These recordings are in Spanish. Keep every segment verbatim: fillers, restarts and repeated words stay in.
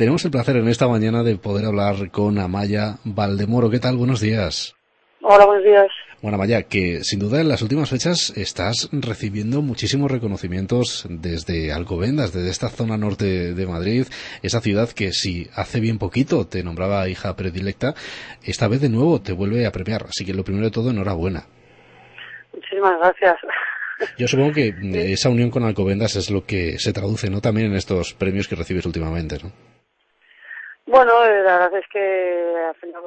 Tenemos el placer en esta mañana de poder hablar con Amaia Valdemoro. ¿Qué tal? Buenos días. Hola, buenos días. Bueno, Amaia, que sin duda en las últimas fechas estás recibiendo muchísimos reconocimientos desde Alcobendas, desde esta zona norte de Madrid, esa ciudad que si hace bien poquito te nombraba hija predilecta, esta vez de nuevo te vuelve a premiar. Así que lo primero de todo, enhorabuena. Muchísimas gracias. Yo supongo que esa unión con Alcobendas es lo que se traduce, ¿no?, también en estos premios que recibes últimamente, ¿no? Bueno, la verdad es que al final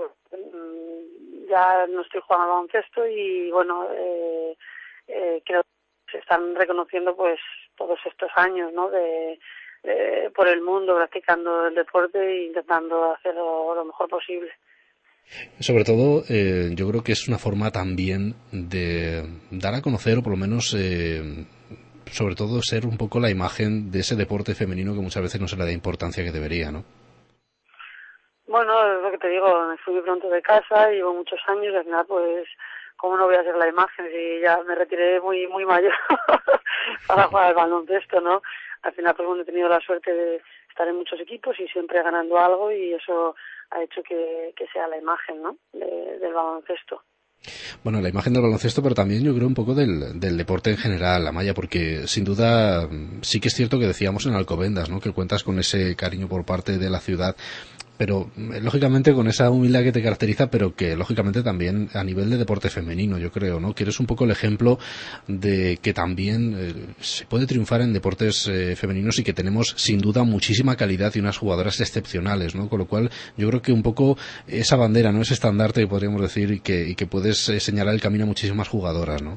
ya no estoy jugando al baloncesto y bueno, eh, eh, creo que se están reconociendo pues todos estos años, ¿no?, de, de por el mundo practicando el deporte e intentando hacerlo lo mejor posible. Sobre todo, eh, yo creo que es una forma también de dar a conocer, o por lo menos, eh, sobre todo, ser un poco la imagen de ese deporte femenino que muchas veces no se le da importancia que debería, ¿no? Bueno, es lo que te digo, me fui muy pronto de casa, llevo muchos años y al final, pues, ¿cómo no voy a hacer la imagen si ya me retiré muy muy mayor para jugar al baloncesto, ¿no? Al final, pues, bueno, he tenido la suerte de estar en muchos equipos y siempre ganando algo y eso ha hecho que, que sea la imagen, ¿no?, de, del baloncesto. Bueno, la imagen del baloncesto, pero también yo creo un poco del, del deporte en general, Amaia, porque sin duda sí que es cierto que decíamos en Alcobendas, ¿no?, que cuentas con ese cariño por parte de la ciudad, pero lógicamente con esa humildad que te caracteriza, pero que lógicamente también a nivel de deporte femenino, yo creo, ¿no?, que eres un poco el ejemplo de que también eh, se puede triunfar en deportes eh, femeninos y que tenemos sin duda muchísima calidad y unas jugadoras excepcionales, ¿no? Con lo cual yo creo que un poco esa bandera, ¿no?, ese estandarte, podríamos decir, y que, y que puedes eh, señalar el camino a muchísimas jugadoras, ¿no?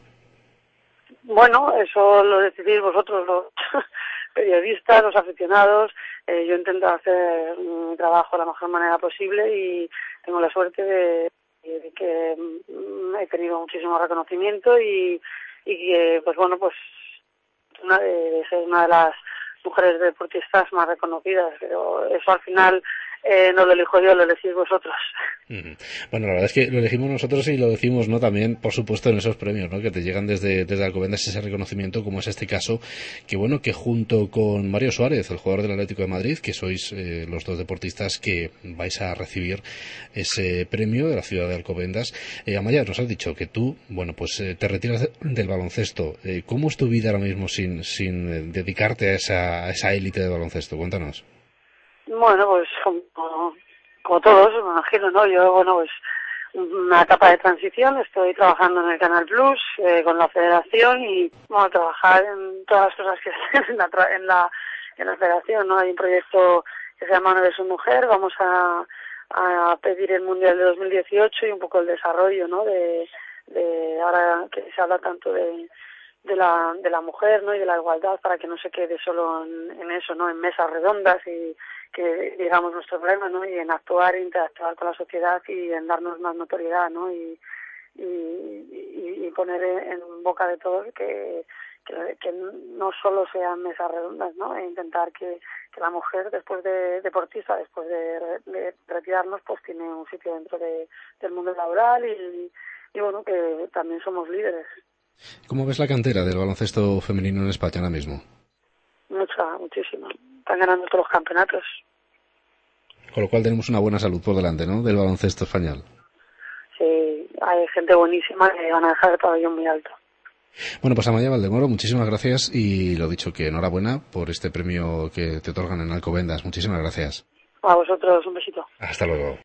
Bueno, eso lo decidís vosotros, los periodistas, los aficionados. Eh, yo intento hacer mi trabajo de la mejor manera posible y tengo la suerte de, de que he tenido muchísimo reconocimiento y, y que, pues bueno, pues una de, de ser una de las mujeres deportistas más reconocidas, pero eso al final eh, no lo elijo yo, lo elegís vosotros. Uh-huh. Bueno, la verdad es que lo elegimos nosotros y lo decimos, ¿no?, también, por supuesto, en esos premios, ¿no?, que te llegan desde, desde Alcobendas, ese reconocimiento, como es este caso, que bueno, que junto con Mario Suárez, el jugador del Atlético de Madrid, que sois eh, los dos deportistas que vais a recibir ese premio de la ciudad de Alcobendas. eh, Amaia, nos has dicho que tú, bueno, pues eh, te retiras del baloncesto. Eh, ¿cómo es tu vida ahora mismo sin, sin eh, dedicarte a esa, a esa élite de baloncesto? Cuéntanos. Bueno, pues como, como todos, me imagino, ¿no? Yo, bueno, pues una etapa de transición, estoy trabajando en el Canal Plus, eh, con la federación y, bueno, trabajar en todas las cosas que hacen en la, en la, en la federación, ¿no? Hay un proyecto que se llama No eres un mujer, vamos a, a pedir el Mundial de dos mil dieciocho y un poco el desarrollo, ¿no?, de, de ahora que se habla tanto de de la de la mujer, ¿no?, y de la igualdad, para que no se quede solo en, en eso, ¿no?, en mesas redondas y que digamos nuestro problema, ¿no?, y en actuar e interactuar con la sociedad y en darnos más notoriedad, ¿no?, y y, y, y poner en boca de todos que, que que no solo sean mesas redondas, ¿no?, e intentar que, que la mujer, después de deportista, después de, de retirarnos, pues tiene un sitio dentro de, del mundo laboral y, y bueno, que también somos líderes. ¿Cómo ves la cantera del baloncesto femenino en España ahora mismo? Mucha, muchísimo. Están ganando todos los campeonatos. Con lo cual tenemos una buena salud por delante, ¿no?, del baloncesto español. Sí, hay gente buenísima que van a dejar el pabellón muy alto. Bueno, pues Amaia Valdemoro, muchísimas gracias y lo dicho, que enhorabuena por este premio que te otorgan en Alcobendas. Muchísimas gracias. A vosotros, un besito. Hasta luego.